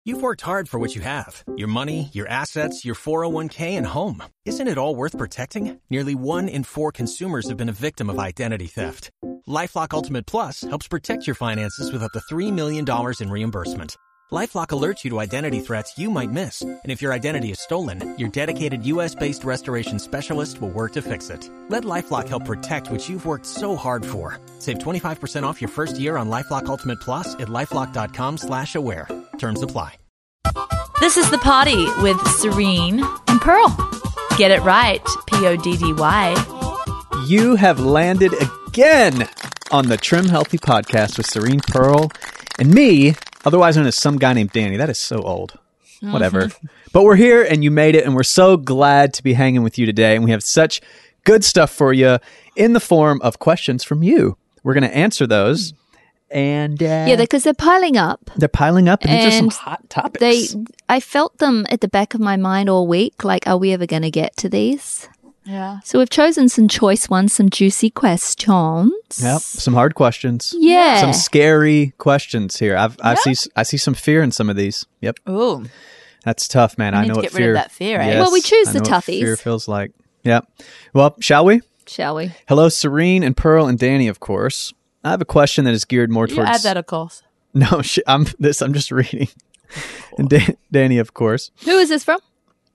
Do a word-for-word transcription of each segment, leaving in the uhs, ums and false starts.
You've worked hard for what you have. Your money, your assets, your four oh one k, and home. Isn't it all worth protecting? Nearly one in four consumers have been a victim of identity theft. LifeLock Ultimate Plus helps protect your finances with up to three million dollars in reimbursement. LifeLock alerts you to identity threats you might miss. And if your identity is stolen, your dedicated U S-based restoration specialist will work to fix it. Let LifeLock help protect what you've worked so hard for. Save twenty-five percent off your first year on LifeLock Ultimate Plus at LifeLock.com slash aware. Terms apply. This is The Party with Serene and Pearl. Get it right, P O D D Y. You have landed again on the Trim Healthy Podcast with Serene, Pearl, and me, otherwise known as some guy named Danny. That is so old. Mm-hmm. Whatever. But we're here and you made it, and we're so glad to be hanging with you today. And we have such good stuff for you in the form of questions from you. We're going to answer those. And uh, yeah, because they're piling up. They're piling up, and, and these are some hot topics. They, I felt them at the back of my mind all week. Like, are we ever going to get to these? Yeah. So we've chosen some choice ones, some juicy questions. Yep, some hard questions. Yeah, some scary questions here. I've I yeah. see I see some fear in some of these. Yep. Ooh, that's tough, man. We I need know to what get fear. rid of that fear. Eh? Yes, well, we choose I the know toughies. What fear feels like. Yep. Well, shall we? Shall we? Hello, Serene and Pearl and Danny. Of course. I have a question that is geared more you towards. Add that, of course. No, sh- I'm this. I'm just reading. Cool. And Dan- Danny, of course. Who is this from?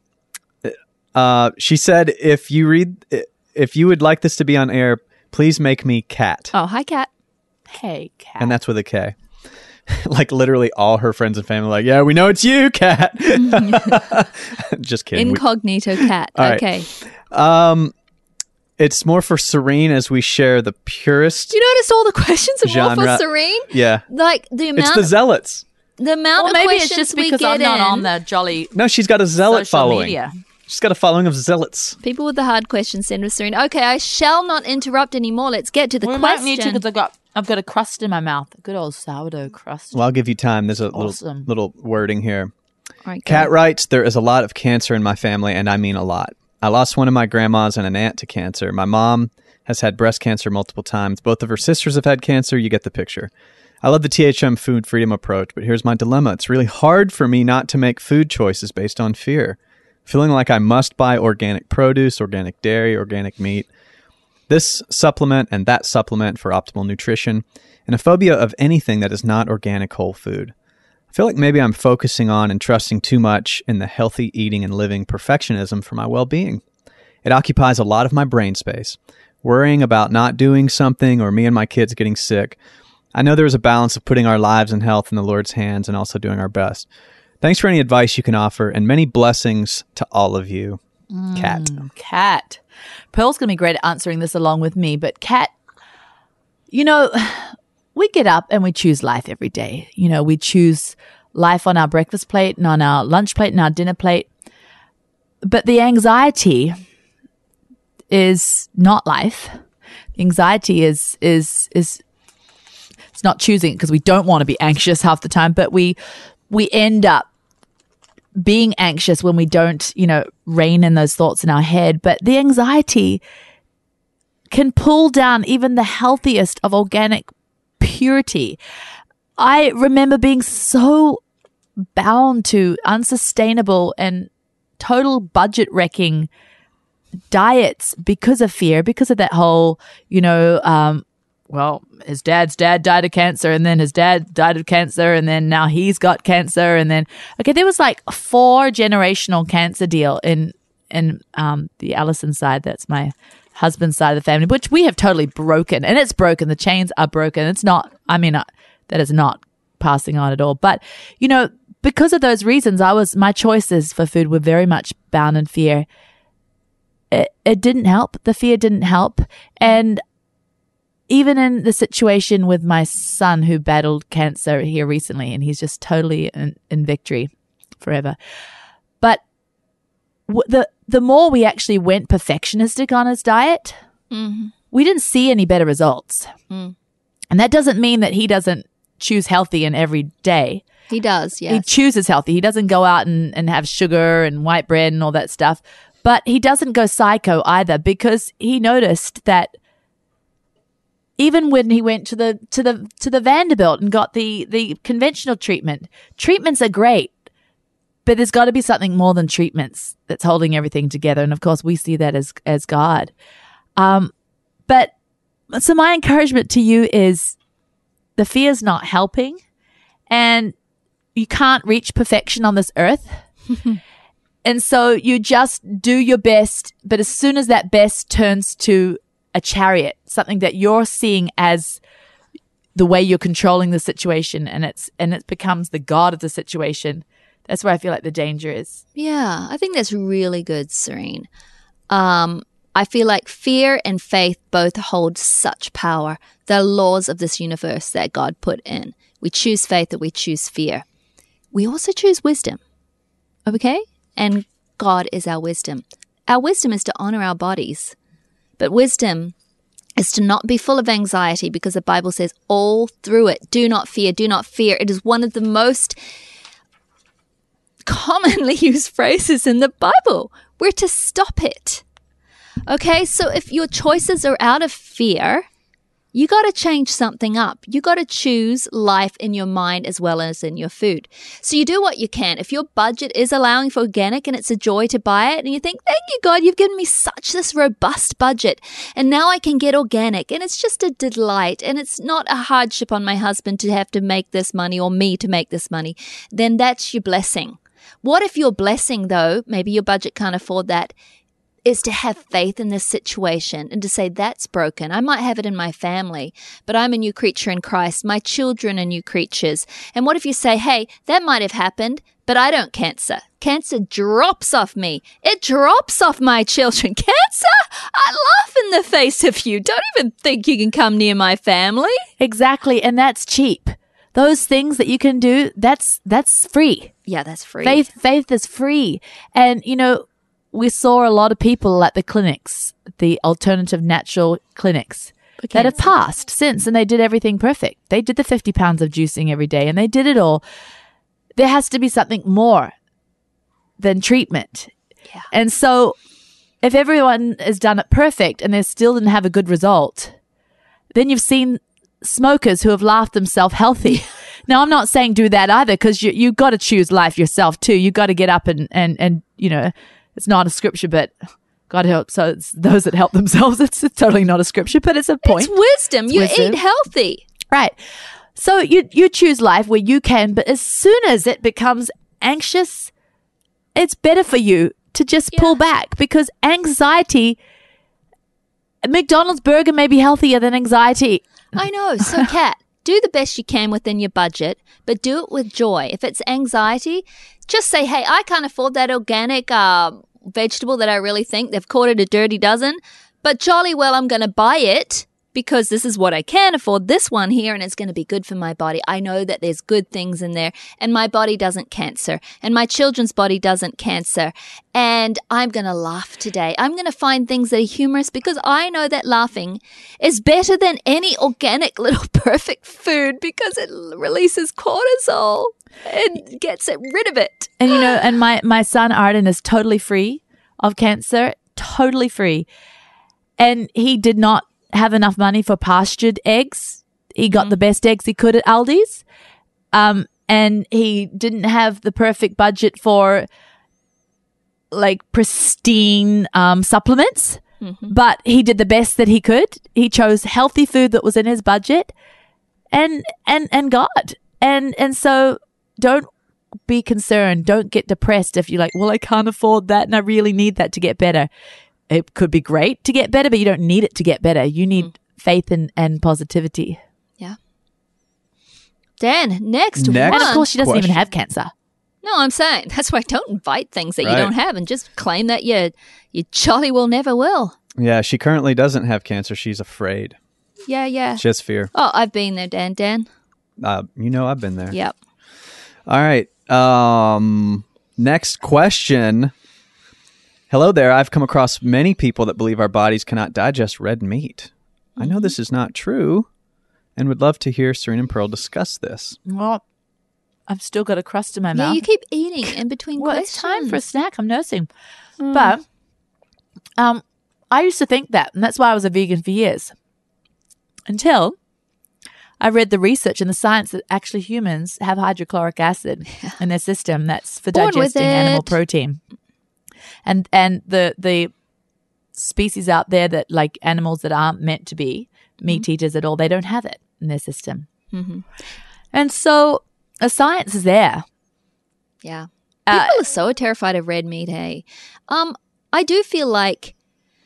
Uh, she said, "If you read, if you would like this to be on air, please make me Kat." Oh, hi, Kat. Hey, Kat. And that's with a K. Like literally, all her friends and family are like, "Yeah, we know it's you, Kat." Just kidding. Incognito we- Kat. All Okay. Right. Um. It's more for Serene as we share the purest. You notice all the questions are genre. more for Serene? Yeah. Like the amount. It's the zealots. The amount well, of maybe questions it's just we because get I'm not in, on the jolly. No, she's got a zealot social following. Media. She's got a following of zealots. People with the hard questions send with Serene. Okay, I shall not interrupt anymore. Let's get to the well, question. I might need to because I've got I've got a crust in my mouth. A good old sourdough crust. Well, I'll give you time. There's a awesome. little little wording here. Right, Kat writes, "There is a lot of cancer in my family, and I mean a lot. I lost one of my grandmas and an aunt to cancer. My mom has had breast cancer multiple times. Both of her sisters have had cancer. You get the picture. I love the T H M food freedom approach, but here's my dilemma. It's really hard for me not to make food choices based on fear. Feeling like I must buy organic produce, organic dairy, organic meat, this supplement and that supplement for optimal nutrition, and a phobia of anything that is not organic whole food. I feel like maybe I'm focusing on and trusting too much in the healthy eating and living perfectionism for my well-being. It occupies a lot of my brain space. Worrying about not doing something or me and my kids getting sick. I know there is a balance of putting our lives and health in the Lord's hands and also doing our best. Thanks for any advice you can offer, and many blessings to all of you." Mm, Kat. Kat. Pearl's going to be great at answering this along with me, but Kat, you know, we get up and we choose life every day. You know, we choose life on our breakfast plate and on our lunch plate and our dinner plate. But the anxiety is not life. Anxiety is is is it's not choosing it because we don't want to be anxious half the time, but we we end up being anxious when we don't, you know, rein in those thoughts in our head. But the anxiety can pull down even the healthiest of organic purity. I remember being so bound to unsustainable and total budget wrecking diets because of fear, because of that whole, you know, um, well, his dad's dad died of cancer, and then his dad died of cancer, and then now he's got cancer, and then okay, there was like a four generational cancer deal in in um, the Allison side. That's my husband's side of the family, which we have totally broken, and it's broken. The chains are broken. It's not. I mean, uh, that is not passing on at all. But you know, because of those reasons, I was my choices for food were very much bound in fear. It, it didn't help. The fear didn't help. And even in the situation with my son who battled cancer here recently, and he's just totally in, in victory forever. But w- the the more we actually went perfectionistic on his diet, mm-hmm. we didn't see any better results. Mm. And that doesn't mean that he doesn't choose healthy in every day. He does, yes. He chooses healthy. He doesn't go out and, and have sugar and white bread and all that stuff. But he doesn't go psycho either, because he noticed that even when he went to the to the to the Vanderbilt and got the the conventional treatment, treatments are great, but there's got to be something more than treatments that's holding everything together. And of course, we see that as as God. Um, but so my encouragement to you is the fear's not helping, and you can't reach perfection on this earth. And so you just do your best. But as soon as that best turns to a chariot, something that you're seeing as the way you're controlling the situation, and it's and it becomes the God of the situation, that's where I feel like the danger is. Yeah, I think that's really good, Serene. Um, I feel like fear and faith both hold such power. They're laws of this universe that God put in. We choose faith or we choose fear. We also choose wisdom, okay? And God is our wisdom. Our wisdom is to honor our bodies. But wisdom is to not be full of anxiety, because the Bible says all through it, do not fear, do not fear. It is one of the most commonly used phrases in the Bible. We're to stop it. Okay, so if your choices are out of fear, you got to change something up. You got to choose life in your mind as well as in your food. So you do what you can. If your budget is allowing for organic and it's a joy to buy it, and you think, thank you, God, you've given me such this robust budget, and now I can get organic, and it's just a delight, and it's not a hardship on my husband to have to make this money or me to make this money, then that's your blessing. What if your blessing, though, maybe your budget can't afford that, is to have faith in this situation and to say, that's broken. I might have it in my family, but I'm a new creature in Christ. My children are new creatures. And what if you say, hey, that might have happened, but I don't cancer. Cancer drops off me. It drops off my children. Cancer? I laugh in the face of you. Don't even think you can come near my family. Exactly. And that's cheap. Those things that you can do, that's that's free. Yeah, that's free. Faith, faith is free. And, you know, we saw a lot of people at the clinics, the alternative natural clinics, that have passed since, and they did everything perfect. They did the fifty pounds of juicing every day, and they did it all. There has to be something more than treatment. Yeah. And so if everyone has done it perfect and they still didn't have a good result, then you've seen smokers who have laughed themselves healthy. Now, I'm not saying do that either, because you you got to choose life yourself too. You got to get up and, and, and, you know, it's not a scripture, but God help. So it's those that help themselves. It's, it's totally not a scripture, but it's a point. It's wisdom. It's you wisdom. Eat healthy. Right. So you, you choose life where you can, but as soon as it becomes anxious, it's better for you to just Yeah. pull back, because anxiety, McDonald's burger may be healthier than anxiety. I know. So, Kat, do the best you can within your budget, but do it with joy. If it's anxiety, just say, hey, I can't afford that organic uh, vegetable that I really think they've called it a dirty dozen, but jolly well, I'm going to buy it because this is what I can afford, this one here, and it's going to be good for my body. I know that there's good things in there, and my body doesn't cancer, and my children's body doesn't cancer, and I'm going to laugh today. I'm going to find things that are humorous, because I know that laughing is better than any organic little perfect food, because it releases cortisol and gets it rid of it. And, you know, and my, my son Arden is totally free of cancer, totally free. And he did not have enough money for pastured eggs. He got mm-hmm. the best eggs he could at Aldi's. Um, and he didn't have the perfect budget for like pristine um, supplements, mm-hmm. but he did the best that he could. He chose healthy food that was in his budget, and and and God. And and so don't be concerned. Don't get depressed if you're like, well, I can't afford that and I really need that to get better. It could be great to get better, but you don't need it to get better. You need mm. faith and, and positivity. Yeah. Dan, next, Next one. And of course, she doesn't question. even have cancer. No, I'm saying that's why don't invite things that Right. you don't have and just claim that you you jolly well never will. Yeah, she currently doesn't have cancer. She's afraid. Yeah, yeah. Just fear. Oh, I've been there, Dan. Dan. Uh, you know, I've been there. Yep. All right. Um, next question. Hello there. I've come across many people that believe our bodies cannot digest red meat. Mm-hmm. I know this is not true, and would love to hear Serene and Pearl discuss this. Well, I've still got a crust in my Yeah, mouth. you keep eating in between well, questions. it's time for a snack. I'm nursing. Mm. But um, I used to think that, and that's why I was a vegan for years. Until I read the research and the science that actually humans have hydrochloric acid in their system. That's for Born with digesting animal it. protein. And and the the species out there that like animals that aren't meant to be meat Mm-hmm. eaters at all, they don't have it in their system. Mm-hmm. And so a science is there. Yeah. Uh, People are so terrified of red meat, hey? Um, I do feel like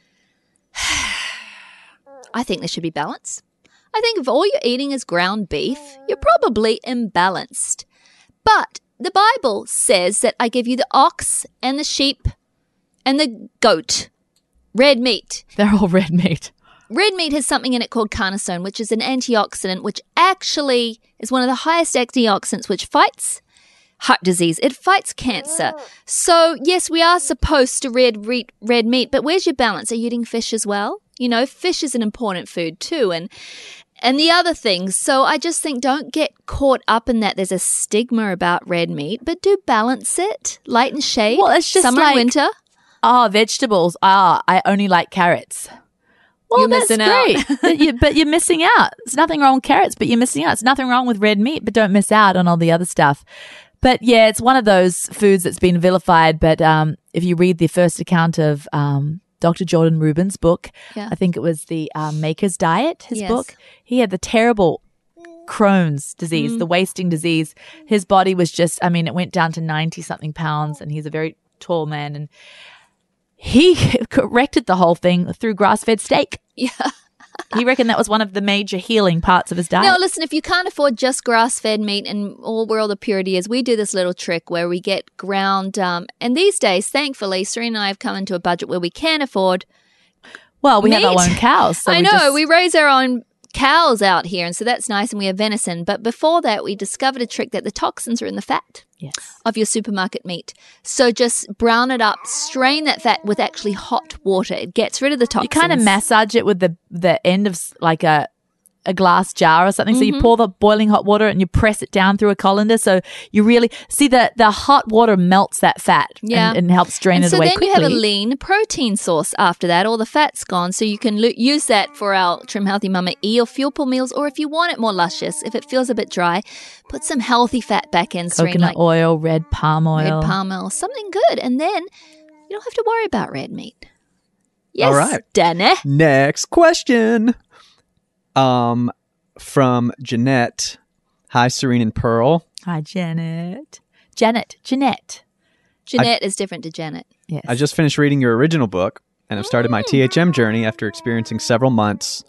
I think there should be balance. I think if all you're eating is ground beef, you're probably imbalanced. But the Bible says that I give you the ox and the sheep and the goat, red meat. They're all red meat. Red meat has something in it called carnosine, which is an antioxidant, which actually is one of the highest antioxidants, which fights heart disease. It fights cancer. So, yes, we are supposed to red, red, red meat, but where's your balance? Are you eating fish as well? You know, fish is an important food too. And and the other things. So I just think don't get caught up in that. There's a stigma about red meat, but do balance it. Light and shade. Well, it's just summer like- and winter. Oh, vegetables. Ah, I only like carrots. Well, You're that's missing out. great. but, you, but you're missing out. There's nothing wrong with carrots, but you're missing out. There's nothing wrong with red meat, but don't miss out on all the other stuff. But yeah, it's one of those foods that's been vilified. But um, if you read the first account of um, Doctor Jordan Rubin's book, Yeah. I think it was the um, Maker's Diet, his Yes. book, he had the terrible Crohn's disease, Mm. the wasting disease. His body was just, I mean, it went down to ninety something pounds, and he's a very tall man. And he corrected the whole thing through grass-fed steak. Yeah. He reckoned that was one of the major healing parts of his diet. Now, listen, if you can't afford just grass-fed meat and all where all the purity is, we do this little trick where we get ground. Um, and these days, thankfully, Serena and I have come into a budget where we can afford. well, we have our meat. own cows. So I we know, just- we raise our own cows out here, and so that's nice, and we have venison. But before that, we discovered a trick that the toxins are in the fat yes. of your supermarket meat. So just brown it up, strain that fat with actually hot water. It gets rid of the You toxins. kind of massage it with the the end of s- like a a glass jar or something. So Mm-hmm. you pour the boiling hot water and you press it down through a colander. So you really see the the hot water melts that fat Yeah. and, and helps drain And it so away then quickly. you have a lean protein source after that. All the fat's gone. So you can lo- use that for our Trim Healthy Mama E or Fuel Pool meals. Or if you want it more luscious, if it feels a bit dry, put some healthy fat back in. Serene, Coconut like oil, red palm oil. red palm oil, something good. And then you don't have to worry about red meat. Yes, All right. Danny. Next question. Um, from Jeanette. Hi, Serene and Pearl. Hi, Janet. Janet. Jeanette. Jeanette is different to Janet. Yes. I just finished reading your original book and have started my T H M journey after experiencing several months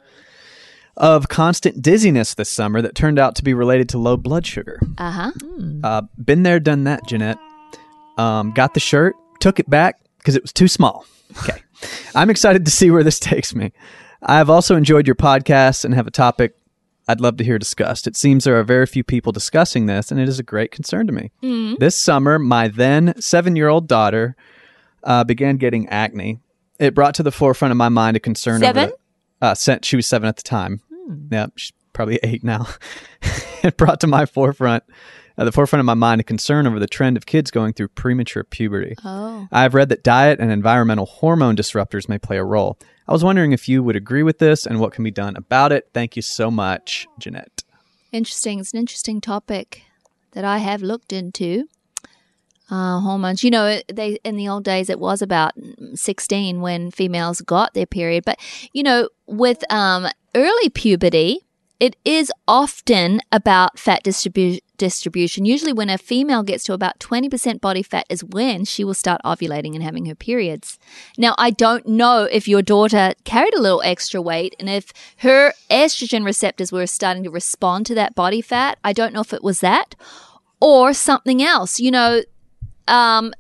of constant dizziness this summer that turned out to be related to low blood sugar. Uh huh. Uh, been there, done that, Jeanette. Um, got the shirt, took it back because it was too small. Okay. I'm excited to see where this takes me. I've also enjoyed your podcast and have a topic I'd love to hear discussed. It seems there are very few people discussing this, and it is a great concern to me. This summer, my then seven-year-old daughter uh, began getting acne. It brought to the forefront of my mind a concern. Seven? Over the, uh, se- she was seven at the time. Yeah, she's probably eight now. It brought to my forefront, uh, the forefront of my mind, a concern over the trend of kids going through premature puberty. Oh. I've read that diet and environmental hormone disruptors may play a role. I was wondering if you would agree with this and what can be done about it. Thank you so much, Jeanette. Interesting. It's an interesting topic that I have looked into. Uh, hormones. You know, they in the old days it was about sixteen when females got their period. But you know, with um, early puberty, it is often about fat distribu- distribution. Usually, when a female gets to about twenty percent body fat, is when she will start ovulating and having her periods. Now, I don't know if your daughter carried a little extra weight and if her estrogen receptors were starting to respond to that body fat. I don't know if it was that or something else. You know, um,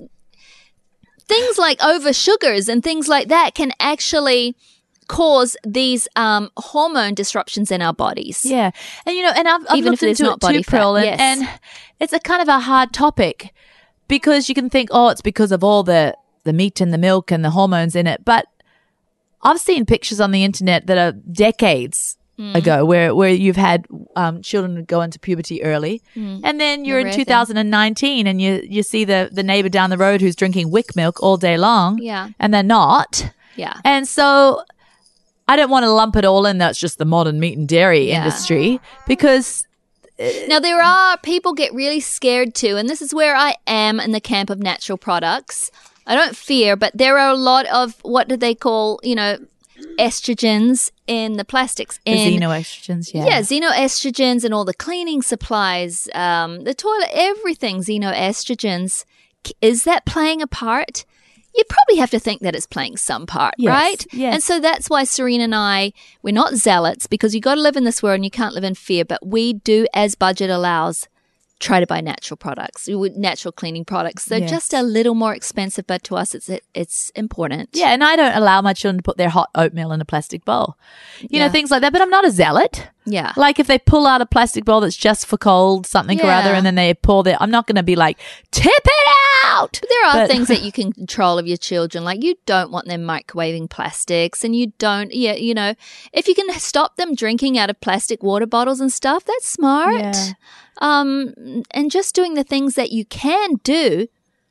things like over sugars and things like that can actually cause these um, hormone disruptions in our bodies. Yeah. And, you know, and I've, I've Even looked if it's into not it body too, fat, Pearl, and, yes. and it's a kind of a hard topic because you can think, oh, it's because of all the, the meat and the milk and the hormones in it. But I've seen pictures on the internet that are decades Mm. ago where, where you've had um, children go into puberty early. And then you're The in rare two thousand nineteen and you, you see the, the neighbor down the road who's drinking Wick milk all day long. Yeah. And they're not. Yeah. And so I don't want to lump it all in. That's just the modern meat and dairy Yeah. industry because Now, there are people get really scared too, and this is where I am in the camp of natural products. I don't fear, but there are a lot of, what do they call, you know, estrogens in the plastics. the In, xenoestrogens. Yeah. yeah, xenoestrogens and all the cleaning supplies, um, the toilet, everything, xenoestrogens. K- Is that playing a part? You probably have to think that it's playing some part, Yes, right? yes. And so that's why Serena and I, we're not zealots because you got to live in this world and you can't live in fear, but we do, as budget allows, try to buy natural products, natural cleaning products. They're Yes. just a little more expensive, but to us, it's it's important. Yeah, and I don't allow my children to put their hot oatmeal in a plastic bowl. You Yeah. know, things like that. But I'm not a zealot. Yeah. Like if they pull out a plastic bowl that's just for cold something or other Yeah. and then they pour their, I'm not going to be like, tip it out. But there are But- things that you can control of your children. Like you don't want them microwaving plastics and you don't, yeah, you know, if you can stop them drinking out of plastic water bottles and stuff, that's smart. Yeah. Um, and just doing the things that you can do.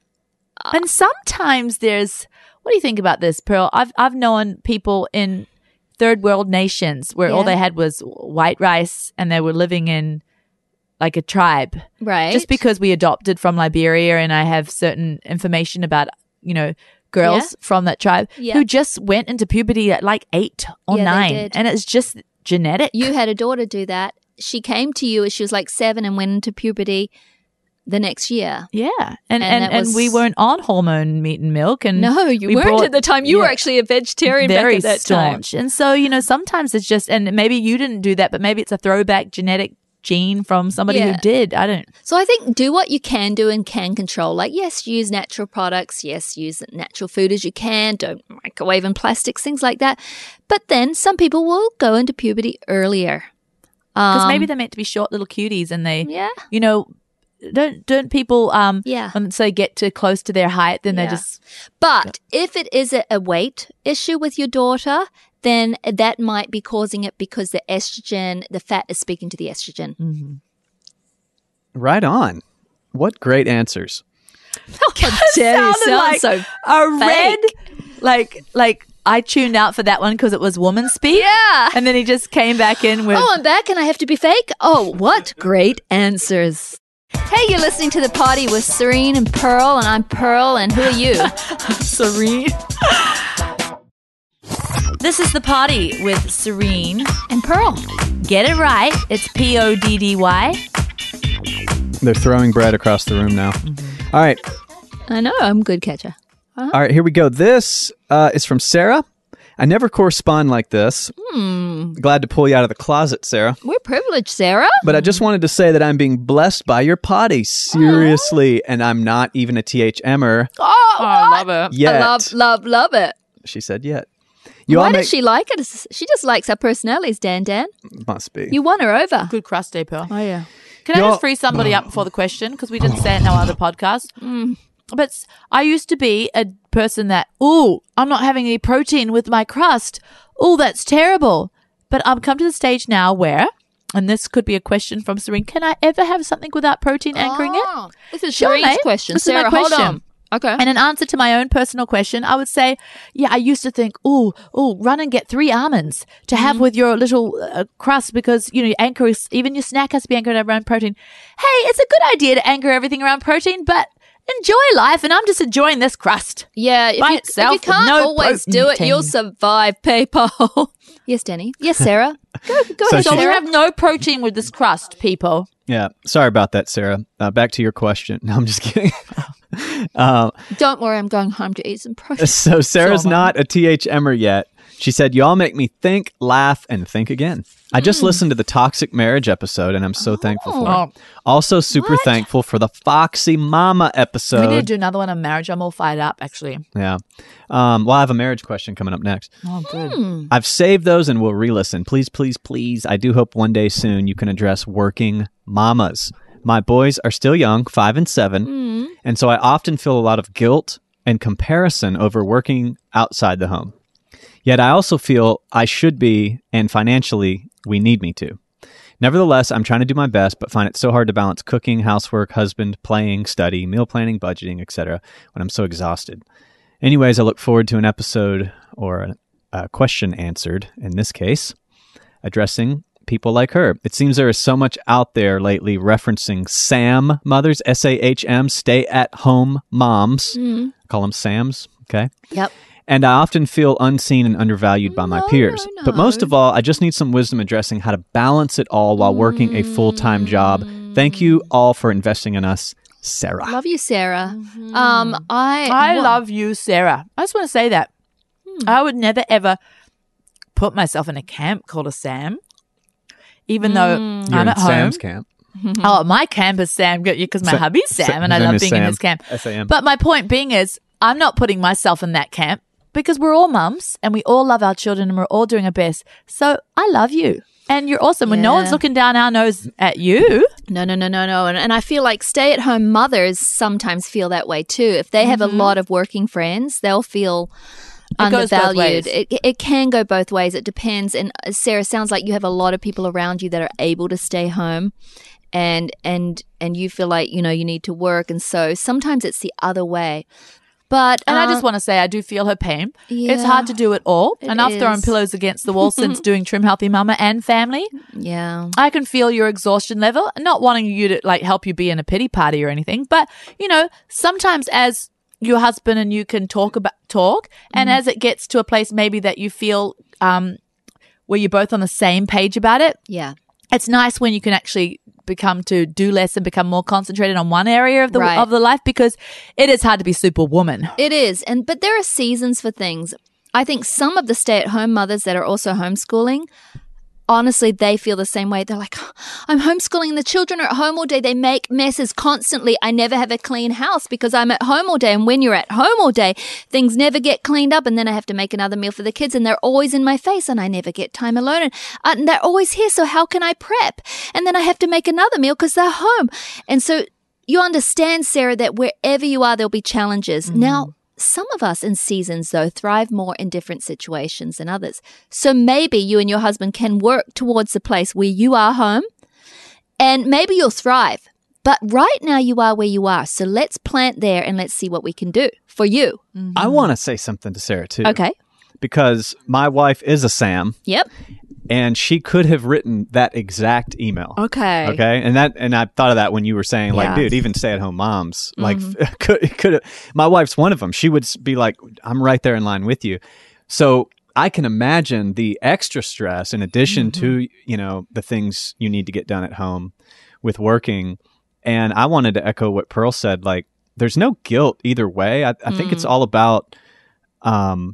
And sometimes there's, what do you think about this, Pearl? I've I've known people in third world nations where all Yeah. they had was white rice and they were living in like a tribe. Right. Just because we adopted from Liberia and I have certain information about, you know, girls Yeah. from that tribe Yeah. who just went into puberty at like eight or Yeah, they nine. did. And it's just genetic. You had a daughter do that. She came to you as she was like seven and went into puberty the next year. yeah. And And and, that and, was- we weren't on hormone meat and milk. And No, you we weren't brought- at the time. You were yeah. actually a vegetarian very back at that time. staunch. And so, you know, sometimes it's just, and maybe you didn't do that, but maybe it's a throwback genetic gene from somebody Yeah. who did. I don't. So I think do what you can do and can control. Like, yes, use natural products. Yes, use natural food as you can. Don't microwave and plastics, things like that. But then some people will go into puberty earlier. Because Um, maybe they're meant to be short little cuties and they, Yeah. you know, don't don't people um Yeah. once they get too close to their height then Yeah. they just But if it is a, a weight issue with your daughter, then that might be causing it because the estrogen, the fat is speaking to the estrogen. Mm. Right on. What great answers. Jerry, sounded like so a red fake. like like I tuned out for that one because it was woman speak. Yeah. And then he just came back in with Oh, I'm back and I have to be fake? Oh, what great answers. Hey, you're listening to The Party with Serene and Pearl, and I'm Pearl, and who are you? Serene. This is The Party with Serene. And Pearl. Get it right. It's P O D D Y. They're throwing bread across the room now. All right. I know, I'm a good catcher. All right, here we go. This uh, is from Sarah. I never correspond like this. Hmm. Glad to pull you out of the closet, Sarah. We're privileged, Sarah. But I just wanted to say that I'm being blessed by your potty. Seriously. And I'm not even a T H M-er Oh, I love it. yet. I love, love, love it. She said yet. You Why all does make- she like it? She just likes our personalities, Dan Dan. Must be. You won her over. Good crust day, Pearl. Oh, yeah. Can I You're- just free somebody up before the question? Because we didn't say it in our other podcast. But s- I used to be a person that, ooh, I'm not having any protein with my crust. Ooh, that's terrible. But I've come to the stage now where, and this could be a question from Serene, can I ever have something without protein anchoring it? Oh, this is Sure, Serene's mate. question. This is my Sarah, hold question. on. Okay. And in answer to my own personal question, I would say, yeah, I used to think, ooh, ooh, run and get three almonds to have Mm-hmm. with your little uh, crust because, you know, anchor is, even your snack has to be anchored around protein. Hey, it's a good idea to anchor everything around protein, but enjoy life. And I'm just enjoying this crust. Yeah, if by you, itself if you with can't no always do it, protein. you'll survive, people. Yes, Danny. Yes, Sarah. Go, go So ahead, So we Sarah. have no protein with this crust, people. Yeah. Sorry about that, Sarah. Uh, back to your question. No, I'm just kidding. um, Don't worry, I'm going home to eat some protein. so Sarah's So am I. not a T H M-er yet. She said, y'all make me think, laugh, and think again. I just listened to the Toxic Marriage episode, and I'm so thankful for Oh. it. Also super thankful for the Foxy Mama we episode. need to do another one on marriage. I'm all fired up, actually. Yeah. Um, well, I have a marriage question coming up next. Oh, good. I've saved those and will re-listen. Please, please, please. I do hope one day soon you can address working mamas. My boys are still young, five and seven, and so I often feel a lot of guilt and comparison over working outside the home. Yet I also feel I should be, and financially, we need me to. Nevertheless, I'm trying to do my best, but find it so hard to balance cooking, housework, husband, playing, study, meal planning, budgeting, et cetera when I'm so exhausted. Anyways, I look forward to an episode or a question answered in this case, addressing people like her. It seems there is so much out there lately referencing SAM mothers, S A H M, stay-at-home moms. Mm. Call them SAMs, okay? Yep. And I often feel unseen and undervalued by my No, peers. no, But most no. of all, I just need some wisdom addressing how to balance it all while working a full-time job. Thank you all for investing in us, Sarah. Love you, Sarah. Um, I I wa- love you, Sarah. I just want to say that. I would never, ever put myself in a camp called a SAM, even though You're I'm in at home. Sam's camp. Oh, my camp is Sam because my Sa- hubby's Sam Sa- and I his name love is being in Sam. his camp. S A M. But my point being is I'm not putting myself in that camp because we're all mums and we all love our children and we're all doing our best. So I love you. And you're awesome. When no Yeah. one's looking down our nose at you. No, no, no, no, no. And, and I feel like stay at home mothers sometimes feel that way too. If they have a lot of working friends, they'll feel It goes both undervalued. ways. It, it can go both ways. It depends. And uh, Sarah, sounds like you have a lot of people around you that are able to stay home. And and and you feel like, you know, you need to work. And so sometimes it's the other way. But And I uh, just want to say I do feel her pain. Yeah. It's hard to do it all. It and I've thrown is. pillows against the wall since doing Trim Healthy Mama and Family. yeah. I can feel your exhaustion level. Not wanting you to like help you be in a pity party or anything, but you know, sometimes as your husband and you can talk about talk, and as it gets to a place maybe that you feel um, where you're both on the same page about it, Yeah. it's nice when you can actually become to do less and become more concentrated on one area of the Right. of the life, because it is hard to be superwoman. It is. And but there are seasons for things. I think some of the stay-at-home mothers that are also homeschooling, honestly, they feel the same way. They're like, "Oh, I'm homeschooling, the children are at home all day. They make messes constantly. I never have a clean house because I'm at home all day. And when you're at home all day, things never get cleaned up. And then I have to make another meal for the kids and they're always in my face and I never get time alone. And, uh, and they're always here. So how can I prep? And then I have to make another meal because they're home. And so you understand, Sarah, that wherever you are, there'll be challenges. Now, some of us in seasons, though, thrive more in different situations than others. So maybe you and your husband can work towards the place where you are home and maybe you'll thrive. But right now you are where you are. So let's plant there and let's see what we can do for you. I want to say something to Sarah, too. Okay. Because my wife is a Sam, Yep. and she could have written that exact email. Okay. Okay, and that, and I thought of that when you were saying, like, Yeah. dude, even stay-at-home moms, like, could could my wife's one of them. She would be like, I'm right there in line with you. So I can imagine the extra stress in addition to, you know, the things you need to get done at home with working. And I wanted to echo what Pearl said. Like, there's no guilt either way. I, I think it's all about, um,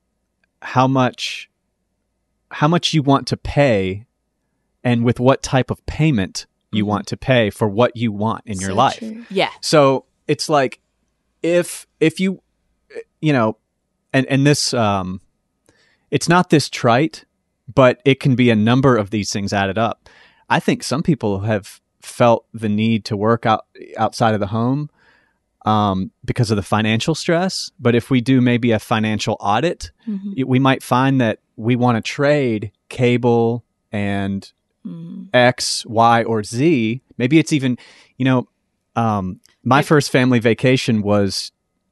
how much, how much you want to pay, and with what type of payment you want to pay for what you want in your So life. true. Yeah. So it's like, if if you, you know, and and this, um, it's not this trite, but it can be a number of these things added up. I think some people have felt the need to work out outside of the home um, because of the financial stress. But if we do maybe a financial audit, it- we might find that we want to trade cable and X, Y, or Z. Maybe it's even, you know, um, my first family vacation was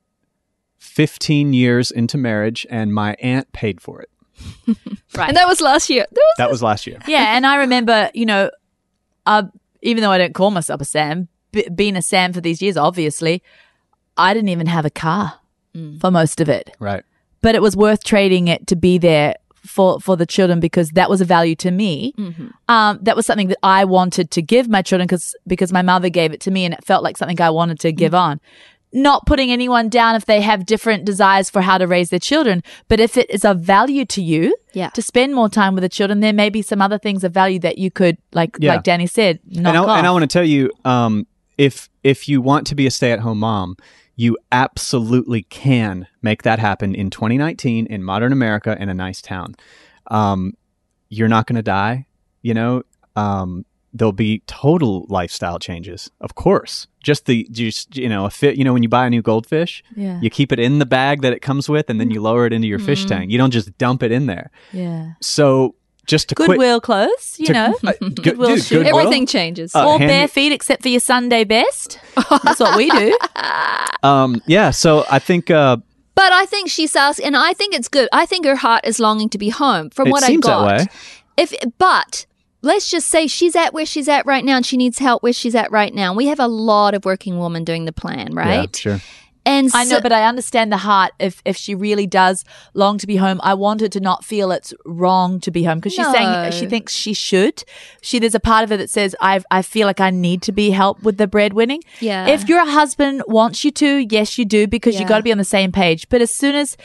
fifteen years into marriage, and my aunt paid for it. Right. And that was last year. That was That was last year. Yeah, and I remember, you know, uh, even though I don't call myself a Sam, b- being a Sam for these years, obviously, I didn't even have a car for most of it. Right. But it was worth trading it to be there for, for the children because that was a value to me. Um, that was something that I wanted to give my children because because my mother gave it to me and it felt like something I wanted to give on. Not putting anyone down if they have different desires for how to raise their children, but if it is of value to you Yeah. to spend more time with the children, there may be some other things of value that you could, like Yeah. like Danny said, knock And I, off. and I want to tell you, um, if if you want to be a stay-at-home mom, you absolutely can make that happen in twenty nineteen in modern America in a nice town. Um, you're not going to die, you know. Um, there'll be total lifestyle changes, of course. Just the just you know a fit. You know when you buy a new goldfish, Yeah. you keep it in the bag that it comes with, and then you lower it into your fish tank. You don't just dump it in there. yeah. So just to quit. Goodwill clothes, you to- know. uh, good- Goodwill dude, shoe. Goodwill? everything changes. Uh, All hand- bare feet except for your Sunday best. That's what we do. Um, yeah, so I think uh, But I think she's asking, and I think it's good. I think her heart is longing to be home from It what seems I that got. way. If, but let's just say she's at where she's at right now and she needs help where she's at right now. We have a lot of working women doing the plan, right? Yeah, sure. And I know, so- but I understand the heart. If if she really does long to be home, I want her to not feel it's wrong to be home because she's No. saying she thinks she should. She there's a part of her that says I I feel like I need to be helped with the breadwinning. Yeah. If your husband wants you to, yes, you do because you Yeah. got to be on the same page. But as soon as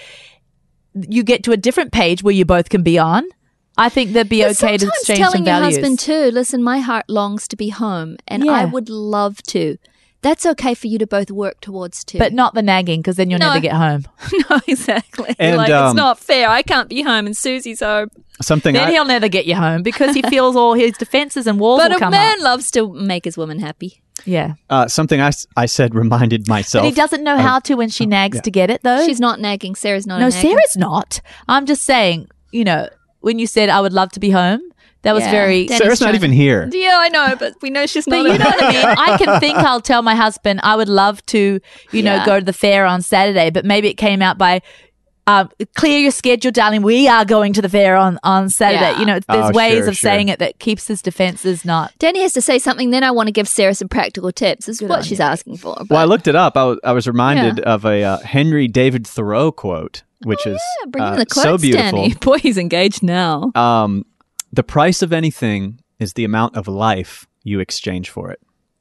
you get to a different page where you both can be on, I think that'd be But okay to sometimes exchange telling some your values. husband too, listen, my heart longs to be home and I Yeah. would love to. That's okay for you to both work towards too. but not the nagging because then you'll No. never get home. no, exactly. And, like um, it's not fair. I can't be home and Susie's home. Something Then I, he'll never get you home because he feels all his defenses and walls But will a come man up. loves to make his woman happy. Yeah. uh, something I, s- I said reminded myself. But he doesn't know how to when she nags yeah. to get it, though. She's not nagging. Sarah's not no, a nagger. Sarah's not. I'm just saying, you know, when you said I would love to be home, that was Yeah. very. Danny's Sarah's not trying even to- here. Yeah, I know, but we know she's But not. you a- know what I mean? I can think I'll tell my husband I would love to, you know, Yeah. go to the fair on Saturday, but maybe it came out by. Um, clear your schedule, darling. We are going to the fair on, on Saturday. Yeah. You know, there's Oh, ways sure, of sure. saying it that keeps his defenses not. Danny has to say something, then I want to give Sarah some practical tips. Is Good what on she's you. asking for. But Well, I looked it up. I was, I was reminded Yeah. of a uh, Henry David Thoreau quote, which is yeah, bring in uh, the quotes, so beautiful. Danny. Boy, he's engaged now. Um, the price of anything is the amount of life you exchange for it.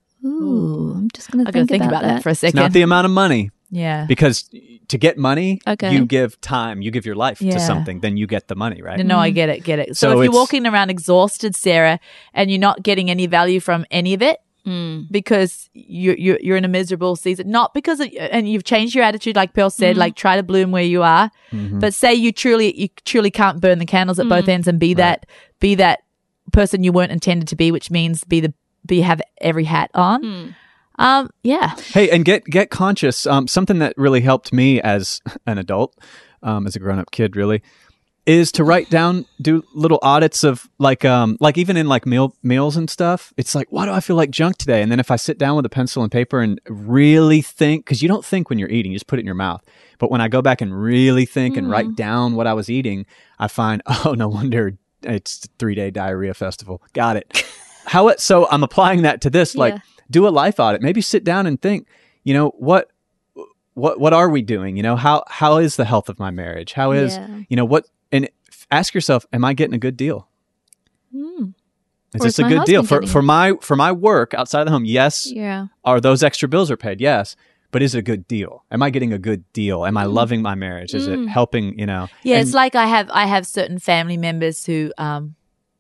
Ooh, I'm just going to I'm going think, to think about, that. for a It's second. not the amount of money, yeah. because to get money, Okay. you give time, you give your life Yeah. to something, then you get the money, right? No, no, I get it, get it. So, So if you're it's- walking around exhausted, Sarah, and you're not getting any value from any of it Mm. because you, you, you're in a miserable season, not because of, and you've changed your attitude, like Pearl said, Mm-hmm. like try to bloom where you are. But say you truly, you truly can't burn the candles at Mm. both ends and be that, be that person you weren't intended to be, which means be the, be have every hat on. Mm. Um, yeah. Hey, and get get conscious. Um, something that really helped me as an adult, um, as a grown up kid, really, is to write down, do little audits of like, um, like even in like meal meals and stuff. It's like, why do I feel like junk today? And then if I sit down with a pencil and paper and really think, because you don't think when you're eating, you just put it in your mouth. But when I go back and really think and write down what I was eating, I find, oh, no wonder it's three day diarrhea festival. Got it. How it? So I'm applying that to this, like. Yeah. Do a life audit. Maybe sit down and think, you know, what what what are we doing? You know, how how is the health of my marriage? How is, Yeah. you know, what, and f- ask yourself, am I getting a good deal? Mm. Is Or this is a my good deal husband for getting for it? my for my work outside of the home? Yes. Yeah. Are those extra bills are paid? Yes. But is it a good deal? Am I getting a good deal? Am I loving my marriage? Is Mm. it helping, you know? Yeah, And- it's like I have I have certain family members who um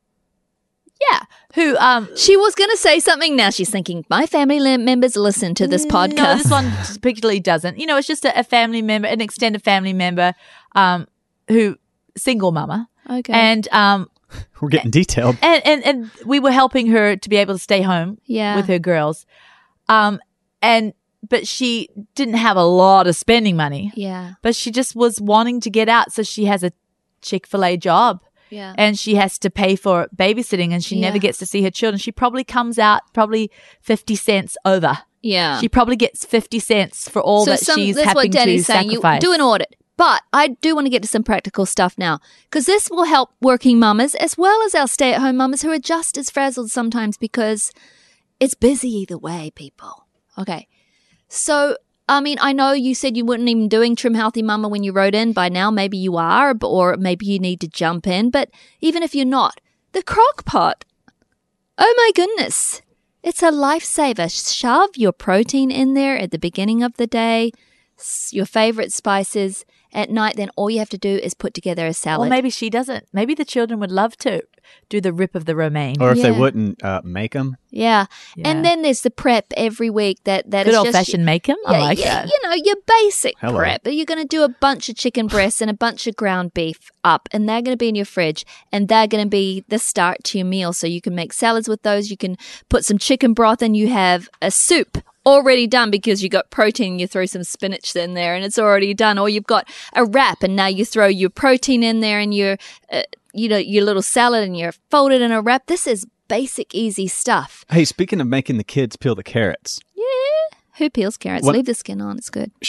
yeah, who um She was going to say something. Now she's thinking, my family li- members listen to this podcast. No, this one particularly doesn't. You know, it's just a, a family member, an extended family member um who single mama. Okay. And um we're getting detailed. and, and and we were helping her to be able to stay home Yeah. with her girls. Um and but she didn't have a lot of spending money. yeah. But she just was wanting to get out, so she has a Chick-fil-A job. Yeah. And she has to pay for babysitting and she Yeah. never gets to see her children. She probably comes out probably fifty cents over. yeah. She probably gets fifty cents for all that some- she's that's having what Danny's to saying. sacrifice. You do an audit. But I do want to get to some practical stuff now because this will help working mamas as well as our stay-at-home mamas who are just as frazzled sometimes because it's busy either way, people. Okay. So, I mean, I know you said you weren't even doing Trim Healthy Mama when you wrote in. By now, maybe you are, b- or maybe you need to jump in. But even if you're not, the crock pot. Oh my goodness. It's a lifesaver. Shove your protein in there at the beginning of the day, s- your favorite spices. At night, then all you have to do is put together a salad. Or maybe she doesn't. Maybe the children would love to do the rip of the romaine. Or if they Yeah. wouldn't uh, make them. yeah. Yeah. And then there's the prep every week that, that Good is old just fashioned make 'em. I Yeah, like yeah, that. You know, your basic Hello. prep. You're going to do a bunch of chicken breasts and a bunch of ground beef up, and they're going to be in your fridge, and they're going to be the start to your meal. So you can make salads with those. You can put some chicken broth, and you have a soup already done because you got protein. You throw some spinach in there, and it's already done. Or you've got a wrap, and now you throw your protein in there, and your, uh, you know, your little salad, and you're folded in a wrap. This is basic, easy stuff. Hey, speaking of making the kids peel the carrots, Who peels carrots? What- Leave the skin on. It's good. sure.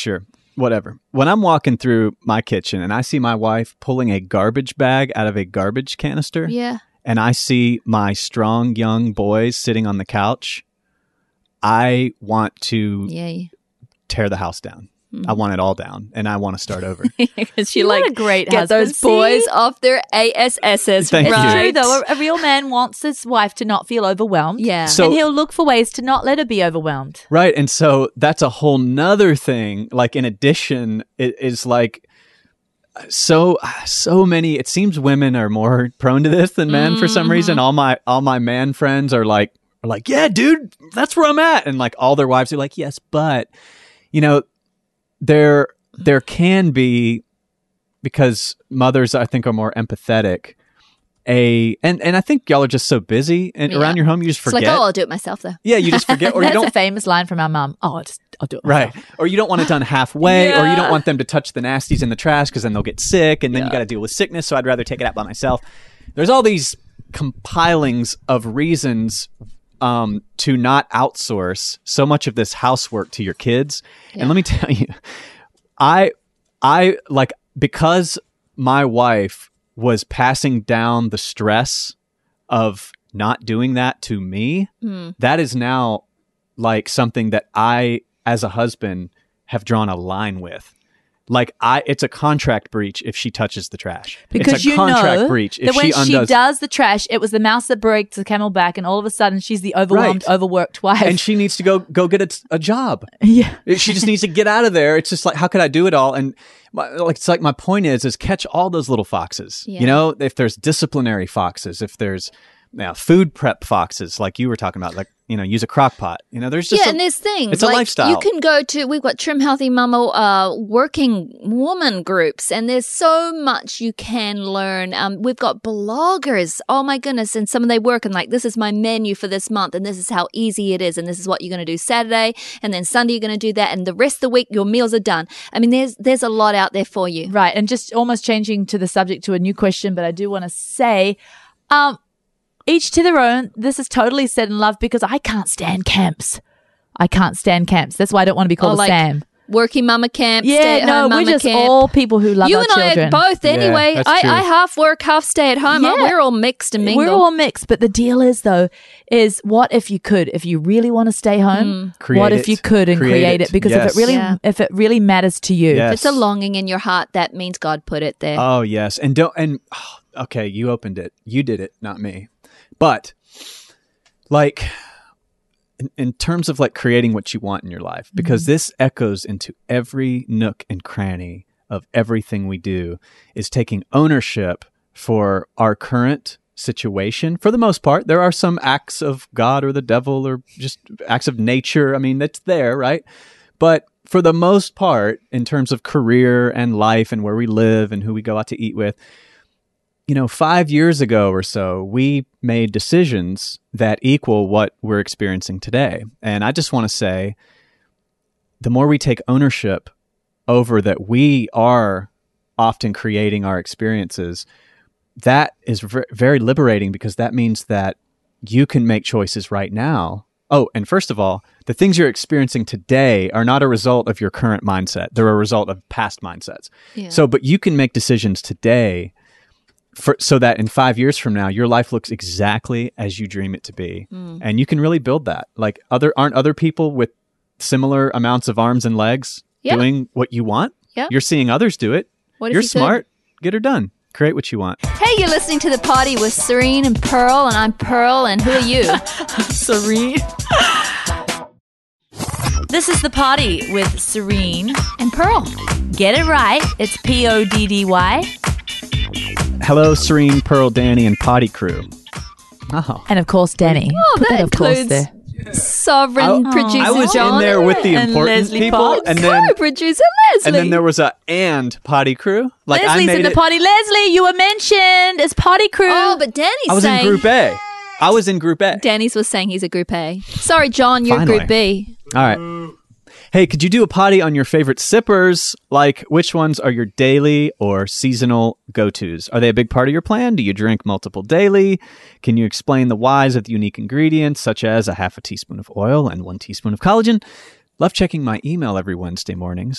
whatever. When I'm walking through my kitchen and I see my wife pulling a garbage bag out of a garbage canister, Yeah. and I see my strong young boys sitting on the couch, I want to Yeah. tear the house down. I want it all down, and I want to start over. Because she You like want a great get husband, those boys see? off their A S Ss. Thank you. It's right? true, though. A, a real man wants his wife to not feel overwhelmed. Yeah. So- and he'll look for ways to not let her be overwhelmed. Right. And so that's a whole nother thing. Like, in addition, it is like so, so many, it seems women are more prone to this than men for some reason. All my, all my man friends are like, are like, yeah, dude, that's where I'm at. And like all their wives are like, yes, but you know, there, there can be, because mothers, I think, are more empathetic. A and and I think y'all are just so busy and Yeah. around your home, you just It's forget. like, oh, I'll do it myself though. Yeah, you just forget, or you That's don't a famous line from our mum. Oh, I'll just I'll do it Right. myself. Or you don't want it done halfway, or you Yeah. don't want them to touch the nasties in the trash because then they'll get sick and then you Yeah. got to deal with sickness. So I'd rather take it out by myself. There's all these compilings of reasons um, to not outsource so much of this housework to your kids. And let me tell you, I, I like, because my wife was passing down the stress of not doing that to me, that is now like something that I, as a husband, have drawn a line with. Like, I, it's a contract breach if she touches the trash. Because it's a you contract know breach if that when she she, undoes. does the trash, it was the mouse that breaks the camel back, and all of a sudden she's the overwhelmed, Right. overworked wife. and she needs to go go get a, a job. yeah. She just needs to get out of there. It's just like, how could I do it all? And my, like, it's like my point is, is catch all those little foxes. Yeah. You know, if there's disciplinary foxes, if there's now food prep foxes, like you were talking about, like, you know, use a crock pot. You know, there's just Yeah, a- and there's things. it's a like, lifestyle. You can go to, we've got Trim Healthy Mama uh, working woman groups, and there's so much you can learn. Um, we've got bloggers. Oh my goodness. And some of they work and like, this is my menu for this month, and this is how easy it is, and this is what you're going to do Saturday, and then Sunday you're going to do that, and the rest of the week your meals are done. I mean, there's there's a lot out there for you. Right. And just almost changing to the subject to a new question, but I do want to say, um, each to their own. This is totally said in love because I can't stand camps. I can't stand camps. That's why I don't want to be called Oh, a like Sam. Working mama camp, Yeah, stay at no, home we're mama just camp. all people who love you our and children. I are both Yeah, anyway. that's I, true. I half work, half stay at home. Yeah. We're all mixed and mingled. We're all mixed, but the deal is though, is what if you could, if you really want to stay home, Create what it. if you could and Create create, it. it? Because Yes. if it really, Yeah. if it really matters to you, Yes. If it's a longing in your heart, that means God put it there. Oh yes, and don't and oh, okay, you opened it, you did it, not me. But like, in, in terms of like creating what you want in your life, because this echoes into every nook and cranny of everything we do, is taking ownership for our current situation. For the most part, there are some acts of God or the devil or just acts of nature. I mean, that's there, right? But for the most part, in terms of career and life and where we live and who we go out to eat with, you know, five years ago or so, we made decisions that equal what we're experiencing today. And I just want to say, the more we take ownership over that we are often creating our experiences, that is ver- very liberating, because that means that you can make choices right now. Oh, and first of all, the things you're experiencing today are not a result of your current mindset. They're a result of past mindsets. Yeah. So, but you can make decisions today for, so that in five years from now, your life looks exactly as you dream it to be. Mm. And you can really build that. Like, other aren't other people with similar amounts of arms and legs Yeah. doing what you want? Yeah. You're seeing others do it. What if You're you could? smart. Get her done. Create what you want. Hey, you're listening to The Party with Serene and Pearl, and I'm Pearl, and who are you? Serene. This is The Party with Serene. And Pearl. Get it right. It's P O D D Y. Hello, Serene, Pearl, Danny, and Potty Crew. Oh. And of course, Danny. Oh, Put that of course includes there. Sovereign I- producer I was John in there with the and important Leslie people, Potts. and then co-producer Leslie. and then there was a and Potty Crew. Like, I Leslie's made in the it. party. Leslie, you were mentioned as Potty Crew. Oh, but Danny's I was saying in Group A. I was in Group A. Danny's was saying he's a Group A. Sorry, John, you're Finally. Group B. All right. Hey, could you do a potty on your favorite sippers? Like, which ones are your daily or seasonal go-tos? Are they a big part of your plan? Do you drink multiple daily? Can you explain the whys of the unique ingredients, such as a half a teaspoon of oil and one teaspoon of collagen? Love checking my email every Wednesday mornings.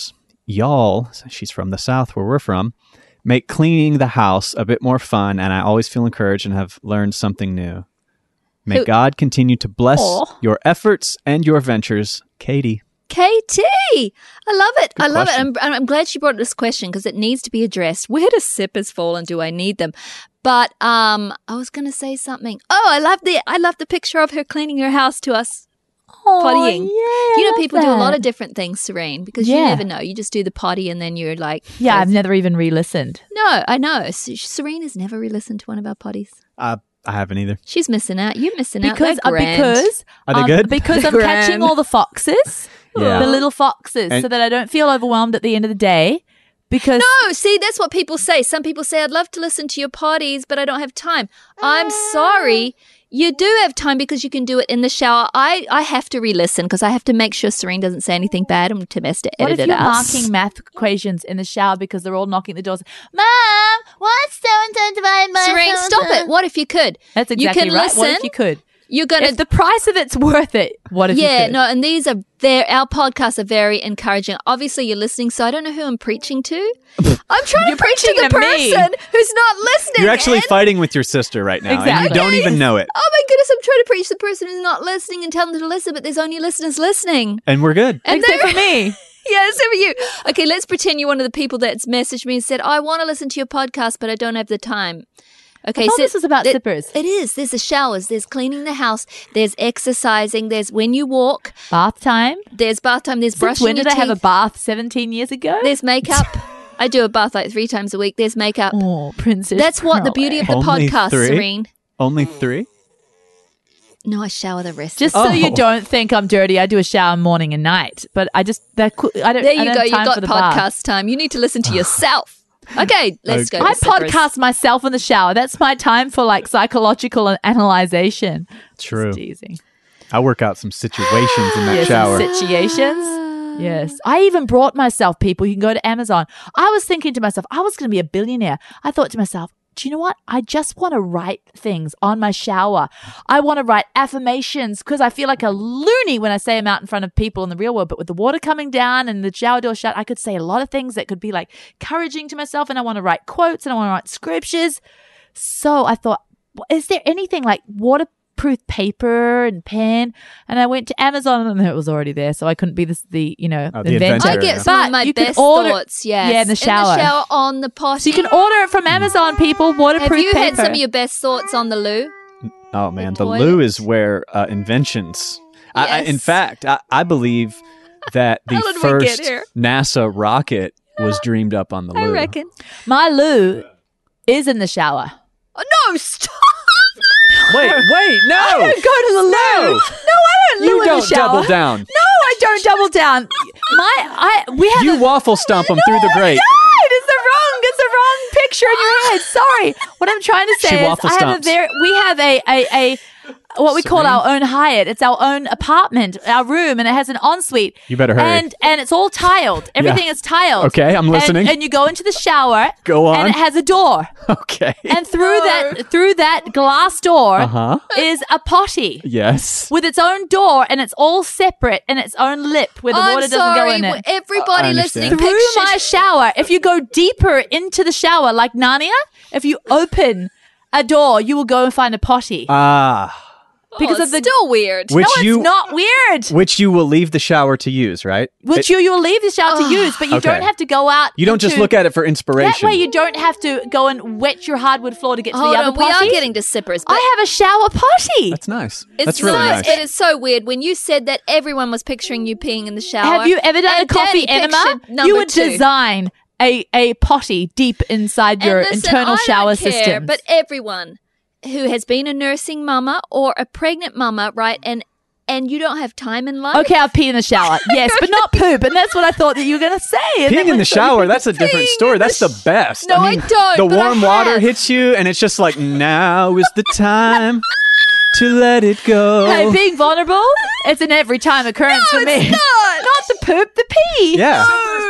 y'all, she's from the South where we're from, make cleaning the house a bit more fun, and I always feel encouraged and have learned something new. May Who- God continue to bless Aw. your efforts and your ventures, Katie. Katie, I love it. I love question. it. I'm, I'm glad she brought this question because it needs to be addressed. Where do sippers fall and do I need them? But um, I was going to say something. Oh, I love the I love the picture of her cleaning her house to us. Pottying. yeah, You know, I love people do a lot that. of different things, Serene, because you Yeah. never know. You just do the potty and then you're like, Yeah, I've never even re-listened. no, I know. S- Serene has never re-listened to one of our potties. Uh, I haven't either. She's missing out. You're missing Because out. They're uh, grand. because Are they um, good? because They're I'm catching grand. all the foxes, Yeah. the little foxes, And- so that I don't feel overwhelmed at the end of the day. Because No, see, that's what people say. Some people say, I'd love to listen to your potties, but I don't have time. I'm sorry. You do have time because you can do it in the shower. I, I have to re-listen because I have to make sure Serene doesn't say anything bad and Tim has to what edit if it you're out. marking math equations in the shower because they're all knocking at the doors? Mom, what's so and so divided by Serene, so and stop so?" it. What if you could? That's You exactly can right. listen. What if you could? You're going If to... the price of it's worth it, what if Yeah, you could? no, and these are very, our podcasts are very encouraging. Obviously, you're listening, so I don't know who I'm preaching to. I'm trying You're to preach to preaching the to me. person who's not listening. You're actually and- fighting with your sister right now, and you Exactly. don't even know it. Oh my goodness, I'm trying to preach to the person who's not listening and tell them to listen, but there's only listeners listening. And we're good. And Except they're- for me. Yeah, except for you. Okay, let's pretend you're one of the people that's messaged me and said, I want to listen to your podcast, but I don't have the time. Okay, I thought so this was about it- sippers. It is. There's the showers, there's cleaning the house, there's exercising, there's when you walk, Bath time. there's bath time, there's Since brushing when did your I have a teeth, bath? seventeen years ago? there's makeup. I do a bath like three times a week. There's makeup. Oh, Princess. That's what the beauty of the Only podcast, three? Serene. Only three? No, I shower the rest. Just of so Oh. you don't think I'm dirty, I do a shower morning and night. But I just that cou- I don't. There I you don't go. have You time got for the podcast bath. time. You need to listen to yourself. Okay, let's go. to I sippers. podcast myself in the shower. That's my time for like psychological an- analyzation. True. Just teasing. I work out some situations in that Yes, shower. situations. Yes. I even brought myself people. You can go to Amazon. I was thinking to myself, I was going to be a billionaire. I thought to myself, do you know what? I just want to write things on my shower. I want to write affirmations because I feel like a loony when I say them out in front of people in the real world. But with the water coming down and the shower door shut, I could say a lot of things that could be like encouraging to myself. And I want to write quotes and I want to write scriptures. So I thought, is there anything like waterproof paper and pen? And I went to Amazon and it was already there. So I couldn't be this, the, you know, Oh, the the inventor. I inventor. get some But of my you can best order- thoughts. Yes, Yeah, in the shower. In the shower on the potty. So you can order it from Amazon, people. Waterproof Have you paper. had some of your best thoughts on the loo? Oh man, the toilet. loo is where uh, inventions. I, I, in Yes. fact, I, I believe that the How did we get first here? NASA rocket was dreamed up on the I loo. reckon. My loo is in the shower. Oh, no, stop! Wait, wait, no! I don't go to the loo. No. No, I don't loo You in don't the shower. double down. No, I don't double down. My, I, we have You a, waffle stomp them through the grate. No, it's the wrong, it's the wrong picture in your head. Sorry. What I'm trying to say She is waffle I have a stomps. very, we have a, a, a, what we call Serene? our own Hyatt. It's our own apartment, our room, and it has an ensuite. You better hurry. And and it's all tiled. Everything is tiled. Okay, I'm And- listening. And, you go into the shower. Go on. And it has a door. Okay. And through that through that glass door Uh-huh. is a potty Yes. with its own door, and it's all separate and its own lip where the I'm water doesn't sorry, go in it. everybody I listening. understand. Through Picture my shower, if you go deeper into the shower, like Narnia, if you open a door, you will go and find a potty. Ah. because oh, of the it's still weird. Which no, you it's not weird. which you will leave the shower to use, right? Which It- you you will leave the shower to use, but you Okay. don't have to go out. you don't just into- look at it for inspiration. That way, you don't have to go and wet your hardwood floor to get to Hold the other on, we potty. are getting to sippers, but I have a shower potty. That's nice. it's That's really nice. nice. It is so weird. When you said that, everyone was picturing you peeing in the shower. Have you ever done And a coffee Danny enema? pictured number You would two. design a, a potty deep inside And your listen, internal I don't shower care, system. But everyone who has been a nursing mama or a pregnant mama, right, and and you don't have time in life. Okay, I'll pee in the shower. Yes, but not poop. And that's what I thought that you were going to say. And Peeing that in the was- shower, that's a different Peeing story. in the That's the sh- best. No, I mean, don't, The but I warm water have. hits you, and it's just like, now is the time to let it go. Hey, being vulnerable, it's an every time occurrence for me. it's not. Not the poop, the pee. Yeah.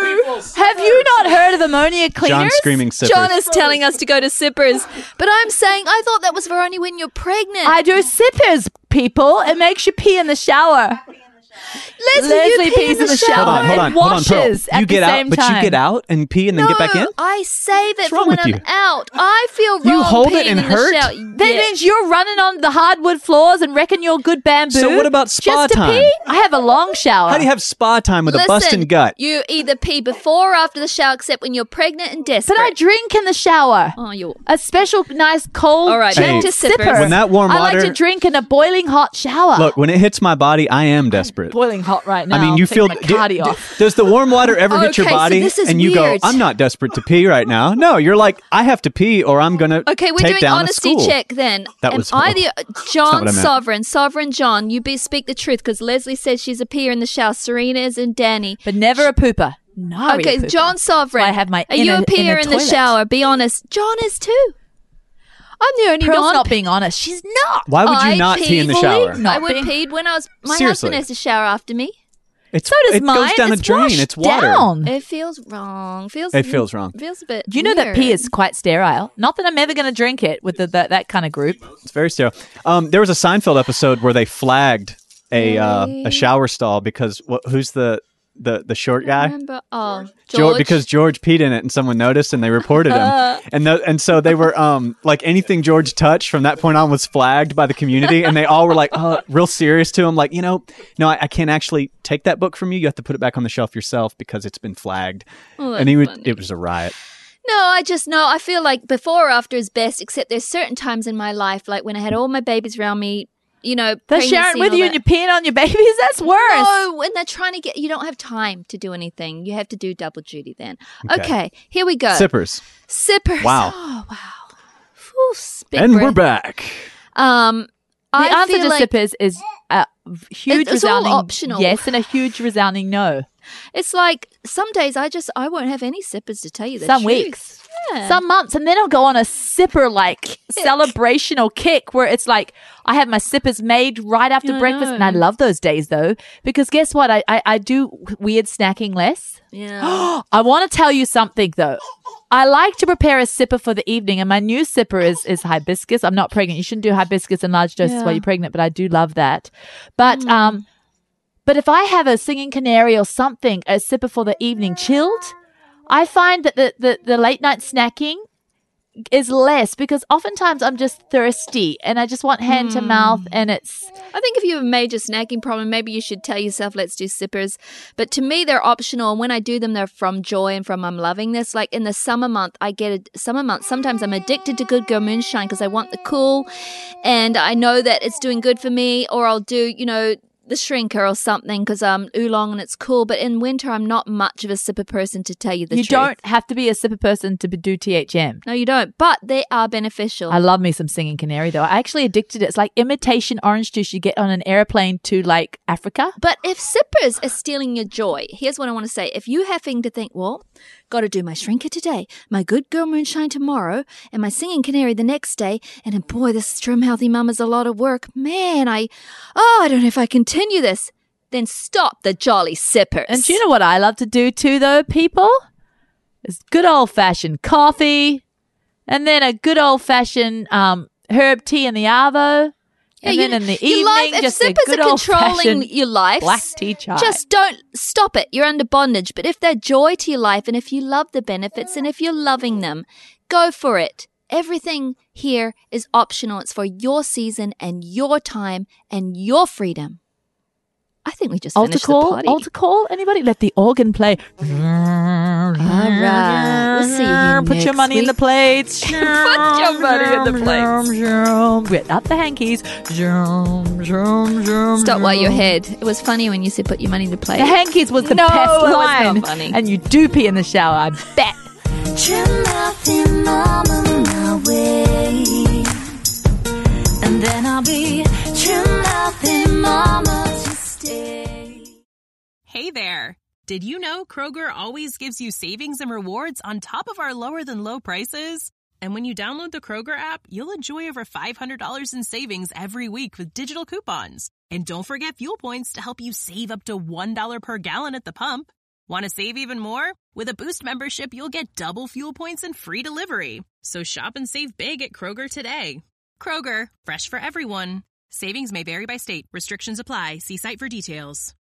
Have you not heard of ammonia cleaners? John screaming sippers. John is telling us to go to sippers, but I'm saying I thought that was for only when you're pregnant. I do sippers, people. It makes you pee in the shower. Leslie, Leslie you pee in the, the shower. Hold on, hold on, It hold on, Pearl. washes at You the get same out, but time. you get out and pee and then no, get back in? I save it What's for wrong when with I'm you? out. I feel wrong You hold it peeing and in hurt? the shower. That Yeah. means you're running on the hardwood floors and reckon you're good bamboo. So what about spa just to time? pee? I have a long shower. How do you have spa time with Listen, a busting gut? You either pee before or after the shower, except when you're pregnant and desperate. But I drink in the shower. Oh, you. A special, nice, cold, All right, chilled back to sippers. sipper. When that warm I like water- to drink in a boiling hot shower. Look, when it hits my body, I am desperate. boiling hot right now. I mean, you Take feel. my do- cardi do- off. does the warm water ever hit your Okay, so body this is and you weird. go, "I'm not desperate to pee right now"? No, you're like, "I have to pee, or I'm gonna Okay, we're take doing down honesty a school." check then. That Am was- I the not John what I meant. Sovereign, Sovereign John? You be speak the truth because Leslie said she's a peer in the shower. Serena is and Danny. But never a pooper. No. Okay, John Sovereign. I have my Are you inner- a peer inner in the toilet. shower? Be honest. John is too. I'm the only Pearl's non. not being honest. She's not. Why would you I not pee in the peed- shower? Not I would being- pee when I was. My Seriously. husband has to shower after me. It's, So does it mine. goes down it's a drain. washed It's water. down. It feels wrong. Feels. It feels wrong. Feels a bit. You know that pee weird. is quite sterile. Not that I'm ever going to drink it with the, the, that kind of group. It's very sterile. Um, there was a Seinfeld episode where they flagged a uh, Really? a shower stall because what, who's the the the short guy? Remember? Oh, George, George. because George peed in it and someone noticed and they reported him. and the, and so they were um like anything George touched from that point on was flagged by the community and they all were like, oh, real serious to him, like, you know, no, I, I can't actually take that book from you. You have to put it back on the shelf yourself because it's been flagged. Oh, and he would, that's funny. it was a riot. No, I just know. I feel like before or after is best, except there's certain times in my life, like when I had all my babies around me, you know, They're pregnancy sharing with all you that. and you're peeing on your babies. That's worse. No, when they're trying to get, you don't have time to do anything. You have to do double duty then. Okay, Okay. here we go. Sippers. Sippers. Wow. Oh, wow. Whew, big And breath. we're back. Um, The I answer feel to like sippers is a huge It's- it's all resounding optional. yes and a huge resounding no. it's like some days I just I won't have any sippers to tell you the Some truth. weeks. Yeah. Some months, and then I'll go on a sipper like celebrational kick where it's like I have my sippers made right after I breakfast, know. and I love those days though because guess what? I I, I do weird snacking less. Yeah. I want to tell you something though. I like to prepare a sipper for the evening, and my new sipper is is hibiscus. I'm not pregnant. You shouldn't do hibiscus in large doses Yeah. while you're pregnant, but I do love that. But um, but if I have a singing canary or something, a sipper for the evening, chilled, I find that the the, the late night snacking is less because oftentimes I'm just thirsty and I just want hand to mouth, and it's I think if you have a major snacking problem, maybe you should tell yourself, let's do sippers. But to me, they're optional. And when I do them, they're from joy and from I'm loving this. Like in the summer month, I get a summer month. Sometimes I'm addicted to Good Girl Moonshine because I want the cool and I know that it's doing good for me. Or I'll do, you know, the shrinker or something because I'm oolong and it's cool. But in winter, I'm not much of a sipper person to tell you the you truth. don't have to be a sipper person to be- do T H M. No, you don't. But they are beneficial. I love me some singing canary though. I actually addicted to it. It's like imitation orange juice you get on an airplane to like Africa. But if sippers are stealing your joy, here's what I want to say. If you having to think, well, got to do my shrinker today, my Good Girl Moonshine tomorrow, and my singing canary the next day, and then, boy, this Trim Healthy Mum is a lot of work. Man, I, oh, I don't know if I continue this. Then stop the jolly sippers. And do you know what I love to do too though, people? Is good old fashioned coffee and then a good old fashioned um, herb tea in the arvo. And Yeah, then you- in the your evening, life, if just a sippers good are old controlling fashioned your life, black tea chai. just don't stop it. You're under bondage. But if they're joy to your life and if you love the benefits and if you're loving them, go for it. Everything here is optional. It's for your season and your time and your freedom. I think we just altar finished call, the party. altar call. Anybody? Let the organ play. All right. We'll see you here Put your next money in the week. plates. Put your money in the plates. Get up the hankies. Stop while you're ahead. It was funny when you said put your money in the plate. The hankies was the No, best it was not line. funny. And you do pee in the shower, I bet. Trim healthy mama my way, and then I'll be trim healthy mama to stay. Hey there! Did you know Kroger always gives you savings and rewards on top of our lower than low prices? And when you download the Kroger app, you'll enjoy over five hundred dollars in savings every week with digital coupons. And don't forget fuel points to help you save up to one dollar per gallon at the pump. Want to save even more? With a Boost membership, you'll get double fuel points and free delivery. So shop and save big at Kroger today. Kroger, fresh for everyone. Savings may vary by state. Restrictions apply. See site for details.